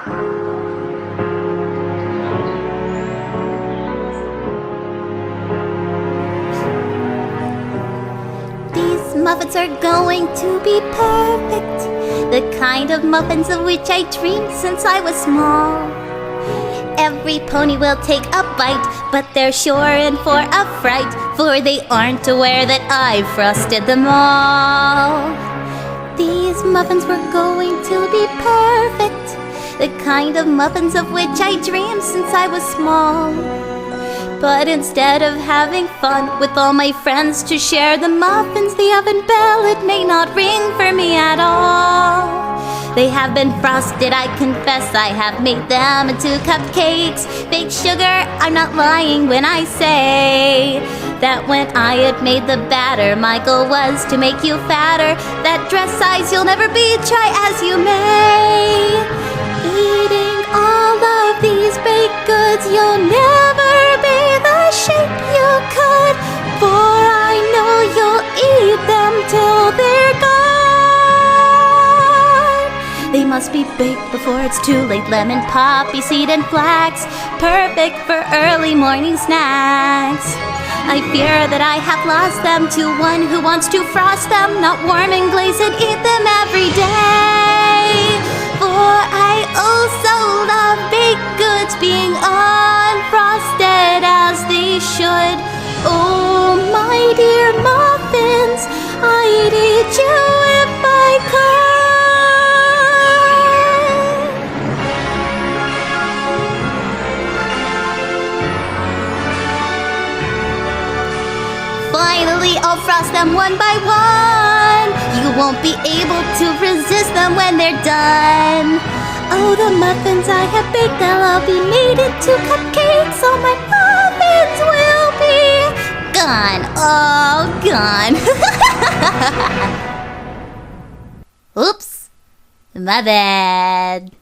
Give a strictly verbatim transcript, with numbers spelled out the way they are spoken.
These muffins are going to be perfect, the kind of muffins of which I dreamed since I was small. Every pony will take a bite, but they're sure in for a fright, for they aren't aware that I've frosted them all. These muffins were going to be perfect, the kind of muffins of which I dreamed since I was small. But instead of having fun with all my friends to share the muffins, the oven bell, it may not ring for me at all. They have been frosted, I confess, I have made them into cupcakes. Baked sugar, I'm not lying when I say that when I had made the batter, my goal was to make you fatter. That dress size you'll never be, try as you may. Eating all of these baked goods, you'll never be the shape you could, for I know you'll eat them till they're gone. They must be baked before it's too late. Lemon, poppy seed, and flax, perfect for early morning snacks. I fear that I have lost them to one who wants to frost them, not warm and glaze and eat them every day. For I also love baked goods being unfrosted as they should. Oh, my dear muffins, I'd eat you if I could. Finally, I'll frost them one by one. You won't be able to resist them when they're done. Oh, the muffins I have baked, they'll all be made into cupcakes. All my muffins will be gone, all gone. Oops, my bad.